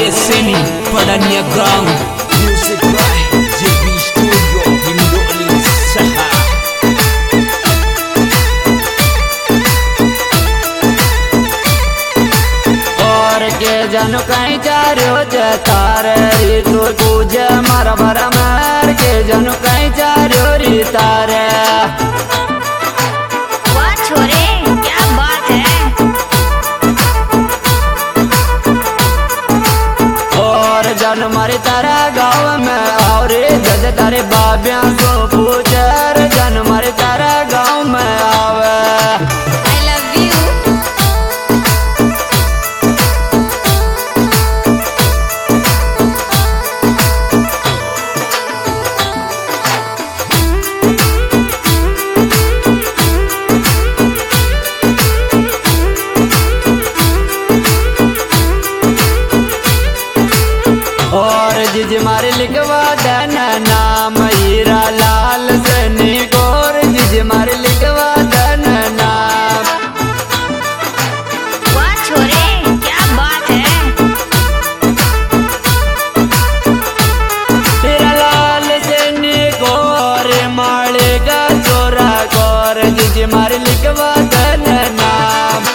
Yeseni Padanya Gang Music by JB Studio Hindoli Saha और के जन कहीं चारो तारे ऋतु पूज मारा भरा मार के जन कहीं चारो री तारे वाह छोरे क्या बात है। और जन मारे तारा गाँव में और जज तारे बाबिया को पूछर जन मारे तारा गाँव में आवे I love you। और जिज मारे लिखवा देना नाम हीरा लाल सनी गोर जिज मारे लिखवा देना नाम वाह छोरे क्या बात है। हीरा लाल सनी गोर माले का चोरा गोर जिज मारे लिखवा देना नाम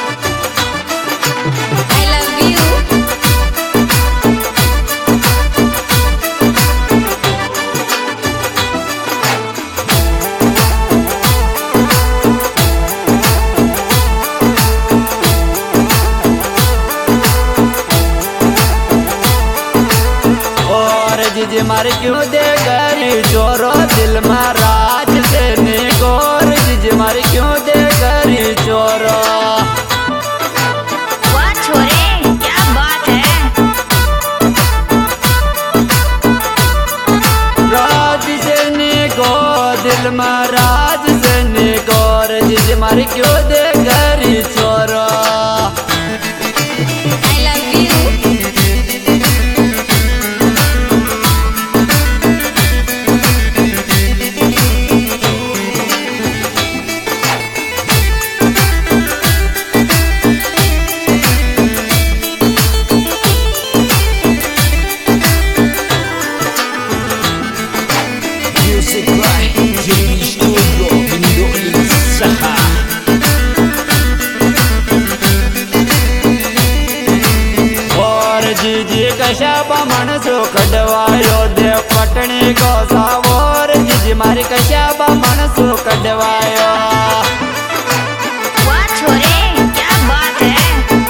I love you। और जिज मारे क्यों दे गरी चोरो दिल में राज देने गोर जिज मारे क्यों दे गरी चोरो वाह छोरे क्या बात है। राज सेने को दिल में राज सेने गोर जिज मारे क्यों दे गरी चोरो I love you। Music by JB Studio Hindoli Saha और जीजी कशा बमन सो कटवायो देव पटनी को सावोर जीजी मारी कशा बमन सो कटवायो वाह छोरे क्या बात है।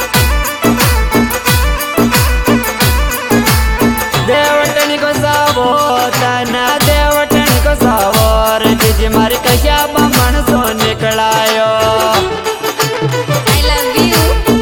देवटनी को सावो तना देवटनी को सावोर जीजी मारी कशा बमन सो निकलायो I love you।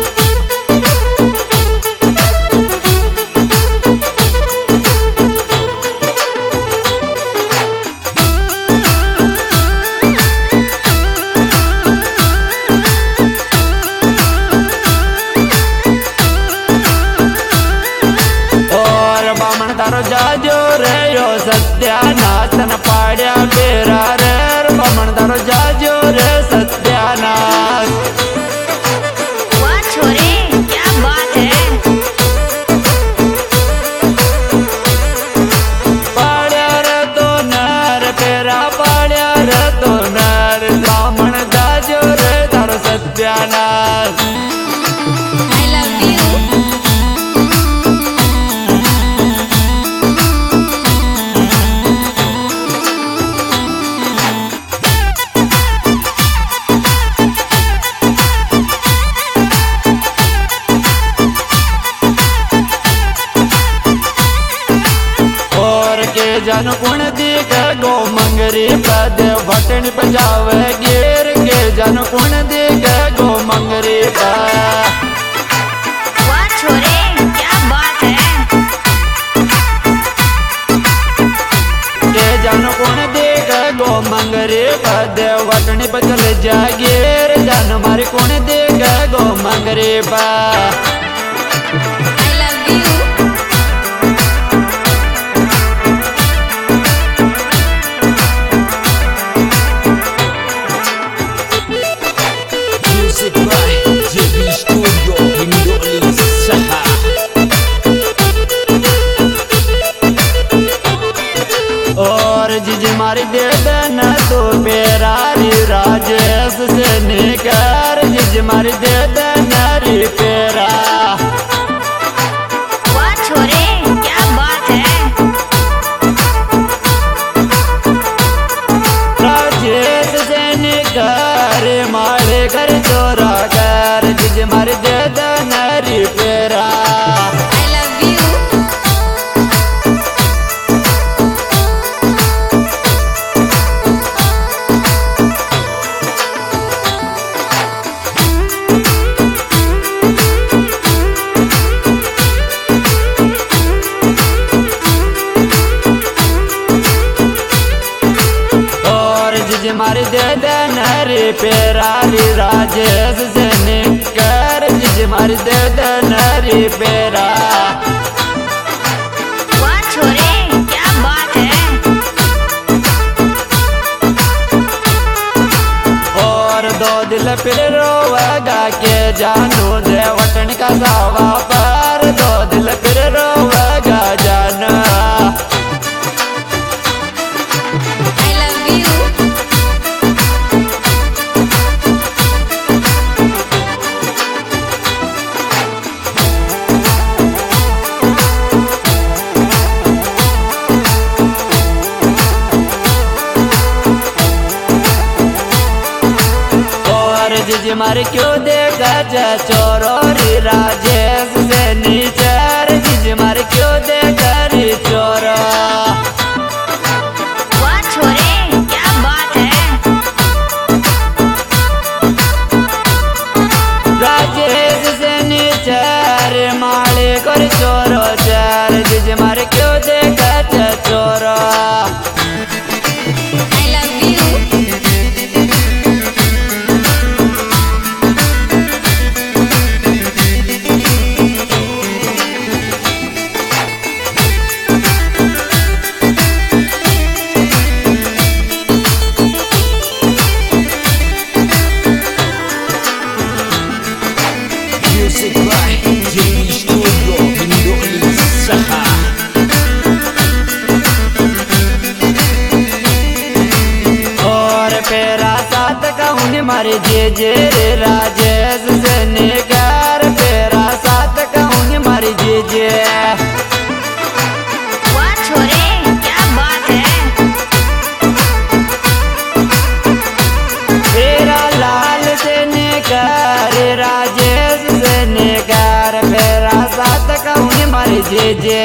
और बामण तारो जाजो रे यो सत्यानाशन पाड्या बेरा रे बामण तारो जाजो रे सत्यानाश वाह छोरे क्या बात है। पाड्या रे तो नर पेरा पाड्या रे तो नर बामण जाजो रे तारो सत्यानाश I love you। और के जन कुण दिख गो मंगरी पद भटन बजावे गिर के जन कुण दिख गो मंगरी पद वाह छोरे क्या बात है। के जन कुण दिख गो मंगरी पद भटन बचल जागीर जन मारे कुण दिख गो मंगरी पद I love you। Music by JB Studio Hindoli Saha मारी दे देना तो पेरारी राजेश से निकर जिज मारी दे देना रे पेरा। वाह छोरे क्या बात है। राजेश से निकर मारे कर चोरा कर जिज मारी दे देना रे पेरा। I love you। मारी दे देना रे पेरारी राजेश से निकर जिज मारी दे देना रे पेरा। वाह छोरे क्या बात है। और दो दिल फिर रोवेगा के जानू दे वतन का सावा पर दो दिल फिर रोवेगा जाना। I love you। जिज मार क्यों देगा चोरो रे राजेश से नीचर जिज मार क्यों देगा रे चोरो। वाह छोरे क्या बात है। राजेश से नीचर माले कर चोरो चार जिज मार क्यों देगा चोरो। I love you। Music by JB Studio Hindoli Saha. और पेरा साथ कहूँ मारे जे रे राजेश से निकर पेरा साथ कहूँ मारे जे। वाह छोरे क्या बात है। पेरा लाल से निकर राजेश से निकर पेरा साथ कहूँ मारे जे।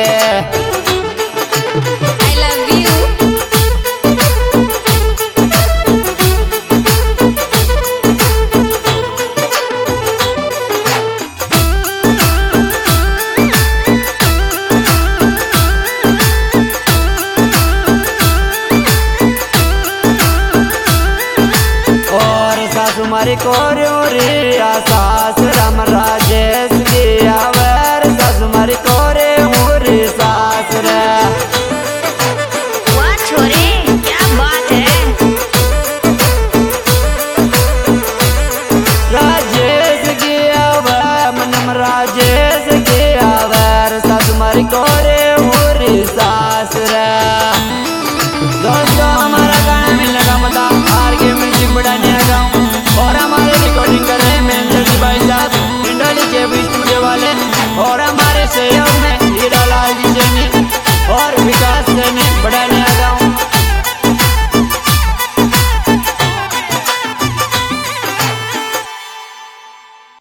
I love you। और सासु मारी कोर्यो रे सास राम राज